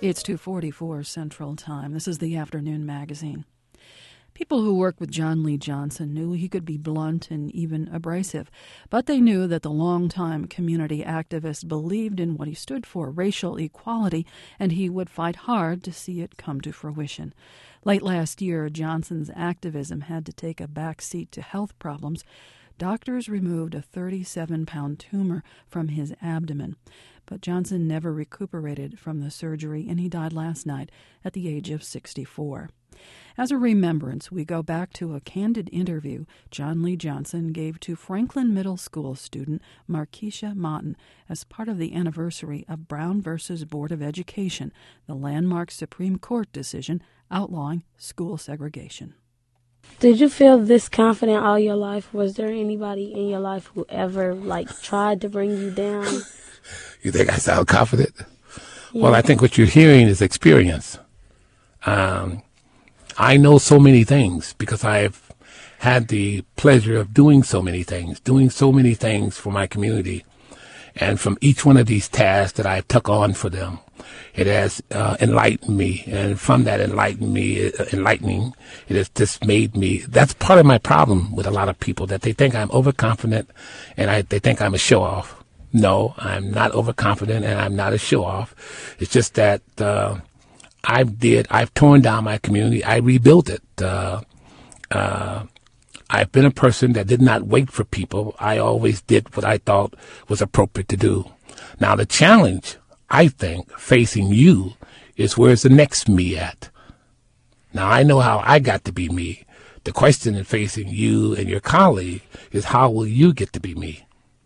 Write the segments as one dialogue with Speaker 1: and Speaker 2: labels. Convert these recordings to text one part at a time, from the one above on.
Speaker 1: It's 2:44 Central Time. This is the Afternoon Magazine. People who worked with John Lee Johnson knew he could be blunt and even abrasive, but they knew that the longtime community activist believed in what he stood for, racial equality, and he would fight hard to see it come to fruition. Late last year, Johnson's activism had to take a back seat to health problems. Doctors removed a 37-pound tumor from his abdomen, but Johnson never recuperated from the surgery, and he died last night at the age of 64. As a remembrance, we go back to a candid interview John Lee Johnson gave to Franklin Middle School student Markeisha Motton as part of the anniversary of Brown v. Board of Education, the landmark Supreme Court decision outlawing school segregation.
Speaker 2: Did you feel this confident all your life? Was there anybody in your life who ever, tried to bring you down?
Speaker 3: You think I sound confident? Yeah. Well, I think what you're hearing is experience. I know so many things because I've had the pleasure of doing so many things for my community. And from each one of these tasks that I took on for them, it has enlightened me. And from that enlightening, it has just made me, that's part of my problem with a lot of people, that they think I'm overconfident and they think I'm a show-off. No, I'm not overconfident and I'm not a show-off. It's just that I've torn down my community. I rebuilt it. I've been a person that did not wait for people. I always did what I thought was appropriate to do. Now, the challenge, I think, facing you is where's the next me at? Now, I know how I got to be me. The question in facing you and your colleague is how will you get to be me?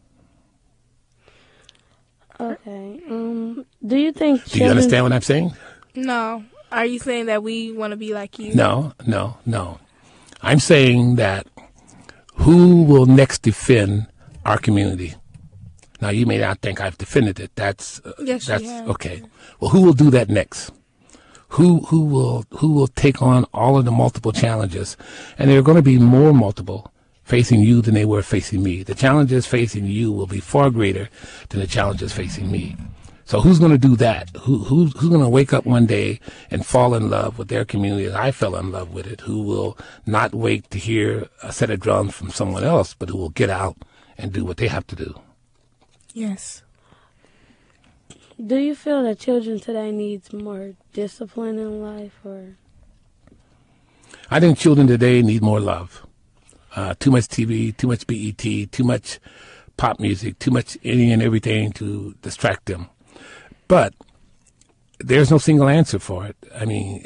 Speaker 2: Okay. Do you think
Speaker 3: Do you understand what I'm saying?
Speaker 4: No. Are you saying that we want to be like you?
Speaker 3: No. I'm saying that who will next defend our community? Now, you may not think I've defended it. That's okay. Well, who will do that next? Who will take on all of the multiple challenges? And there are going to be more multiple facing you than they were facing me. The challenges facing you will be far greater than the challenges facing me. So who's going to do that? Who's going to wake up one day and fall in love with their community as I fell in love with it? Who will not wait to hear a set of drums from someone else, but who will get out and do what they have to do?
Speaker 4: Yes.
Speaker 2: Do you feel that children today needs more discipline in life, or?
Speaker 3: I think children today need more love. Too much TV, too much BET, too much pop music, too much any and everything to distract them. But there's no single answer for it. I mean,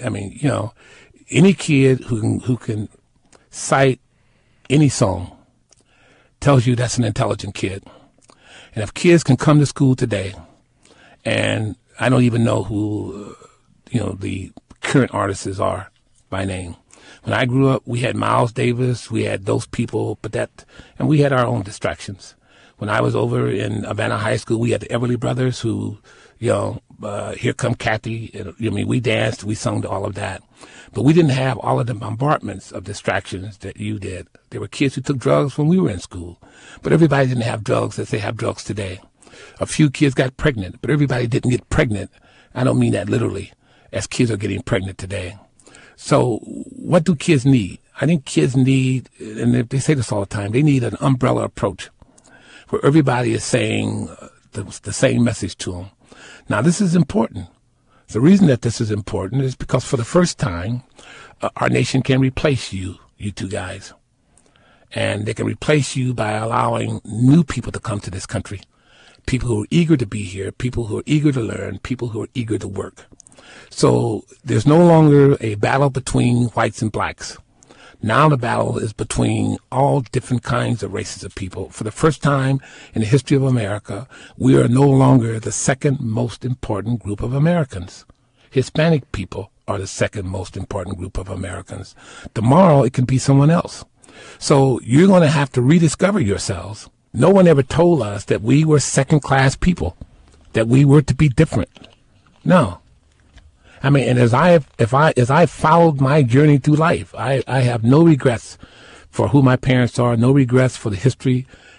Speaker 3: any kid who can cite any song tells you that's an intelligent kid. And if kids can come to school today, and I don't even know who, the current artists are by name. When I grew up, we had Miles Davis, we had those people, and we had our own distractions. When I was over in Havana High School, we had the Everly Brothers who, Here Come Kathy. We danced, we sung all of that. But we didn't have all of the bombardments of distractions that you did. There were kids who took drugs when we were in school. But everybody didn't have drugs as they have drugs today. A few kids got pregnant, but everybody didn't get pregnant. I don't mean that literally, as kids are getting pregnant today. So what do kids need? I think kids need, and they say this all the time, they need an umbrella approach where everybody is saying the same message to them. Now, this is important. The reason that this is important is because for the first time, our nation can replace you two guys. And they can replace you by allowing new people to come to this country. People who are eager to be here, people who are eager to learn, people who are eager to work. So there's no longer a battle between whites and blacks. Now the battle is between all different kinds of races of people. For the first time in the history of America, we are no longer the second most important group of Americans. Hispanic people are the second most important group of Americans. Tomorrow, it can be someone else. So you're going to have to rediscover yourselves. No one ever told us that we were second-class people, that we were to be different. No. I mean, and as I followed my journey through life, I have no regrets for who my parents are, no regrets for the history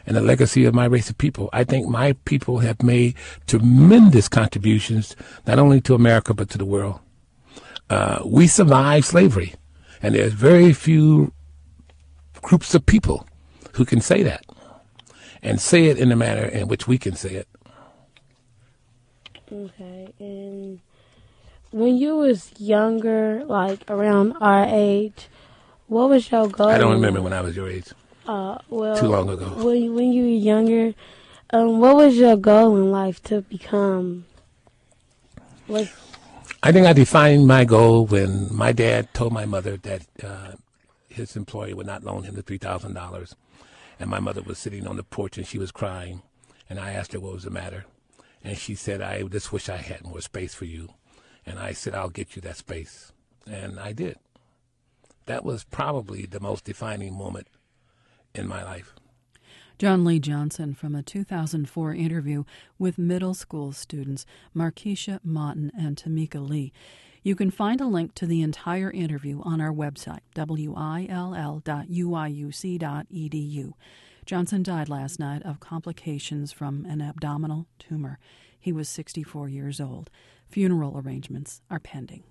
Speaker 3: and the legacy of my race of people. I think my people have made tremendous contributions, not only to America, but to the world. We survived slavery, and there's very few groups of people who can say that and say it in the manner in which we can say it.
Speaker 2: Okay, and when you was younger, like around our age, what was your goal?
Speaker 3: I don't remember when I was your age.
Speaker 2: Well,
Speaker 3: too long ago.
Speaker 2: When you were younger, what was your goal in life to become?
Speaker 3: I think I defined my goal when my dad told my mother that his employer would not loan him the $3,000. And my mother was sitting on the porch and she was crying. And I asked her what was the matter. And she said, I just wish I had more space for you. And I said, I'll get you that space. And I did. That was probably the most defining moment in my life.
Speaker 1: John Lee Johnson from a 2004 interview with middle school students Markeisha Moughton and Tamika Lee. You can find a link to the entire interview on our website, will.uiuc.edu. Johnson died last night of complications from an abdominal tumor. He was 64 years old. Funeral arrangements are pending.